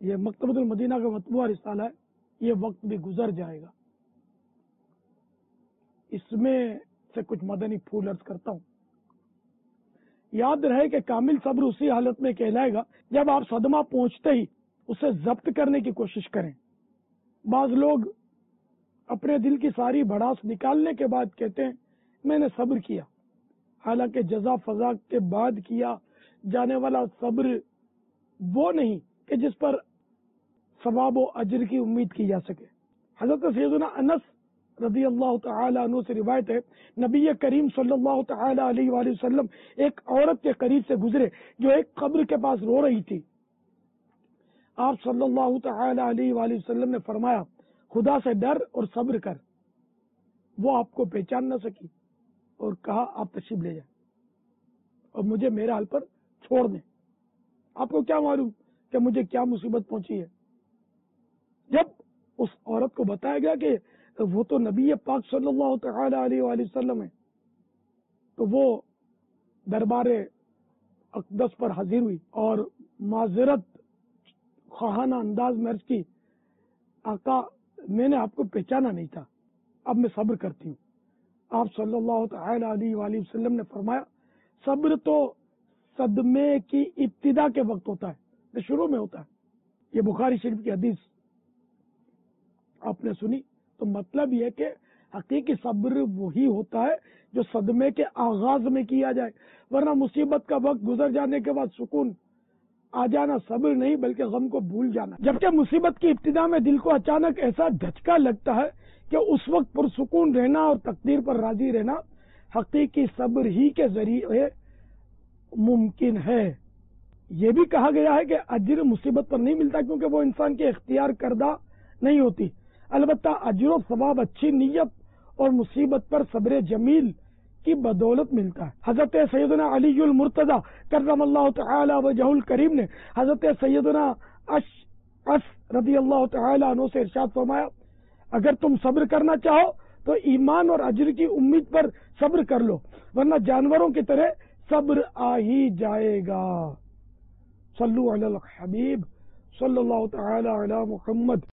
یہ مکتبۃ المدینہ کا مطبوعہ رسالہ ہے، یہ وقت بھی گزر جائے گا، اس میں سے کچھ مدنی پھول عرض کرتا ہوں۔ یاد رہے کہ کامل صبر اسی حالت میں کہلائے گا جب آپ صدمہ پہنچتے ہی اسے ضبط کرنے کی کوشش کریں۔ بعض لوگ اپنے دل کی ساری بھڑاس نکالنے کے بعد کہتے ہیں میں نے صبر کیا، حالانکہ جزا فضا کے بعد کیا جانے والا صبر وہ نہیں کہ جس پر ثواب و اجر کی امید کی جا سکے۔ حضرت سیدنا انس رضی اللہ تعالی عنہ سے روایت ہے، نبی کریم صلی اللہ تعالی علیہ وآلہ وسلم ایک عورت کے قریب سے گزرے جو ایک قبر کے پاس رو رہی تھی۔ آپ صلی اللہ تعالی علیہ وآلہ وسلم نے فرمایا خدا سے ڈر اور صبر کر۔ وہ آپ کو پہچان نہ سکی اور کہا آپ تشریف لے جائیں اور مجھے میرے حال پر چھوڑ دیں، آپ کو کیا معلوم کہ مجھے کیا مصیبت پہنچی ہے۔ جب اس عورت کو بتایا گیا کہ وہ تو نبی پاک صلی اللہ تعالی علیہ وآلہ وسلم ہے، تو وہ دربار اقدس پر حاضر ہوئی اور معذرت خواہانہ انداز میں عرض کی، آقا میں نے آپ کو پہچانا نہیں تھا، اب میں صبر کرتی ہوں۔ آپ صلی اللہ تعالی علیہ وآلہ وسلم نے فرمایا صبر تو صدمے کی ابتدا کے وقت ہوتا ہے، جو شروع میں ہوتا ہے۔ یہ بخاری شریف کی حدیث آپ نے سنی، تو مطلب یہ کہ حقیقی صبر وہی ہوتا ہے جو صدمے کے آغاز میں کیا جائے، ورنہ مصیبت کا وقت گزر جانے کے بعد سکون آ جانا صبر نہیں بلکہ غم کو بھول جانا۔ جبکہ مصیبت کی ابتدا میں دل کو اچانک ایسا دھچکا لگتا ہے کہ اس وقت پرسکون رہنا اور تقدیر پر راضی رہنا حقیقی صبر ہی کے ذریعے ممکن ہے۔ یہ بھی کہا گیا ہے کہ اجر مصیبت پر نہیں ملتا کیونکہ وہ انسان کے اختیار کردہ نہیں ہوتی، البتہ اجر و ثواب اچھی نیت اور مصیبت پر صبر جمیل کی بدولت ملتا ہے۔ حضرت سیدنا علی المرتضی کرم اللہ تعالی وجہ الکریم نے حضرت سیدنا اشعث رضی اللہ تعالی عنہ سے ارشاد فرمایا اگر تم صبر کرنا چاہو تو ایمان اور اجر کی امید پر صبر کر لو، ورنہ جانوروں کی طرح صبر آ ہی جائے گا۔ صلو علی الحبیب صلی اللہ تعالی علی محمد۔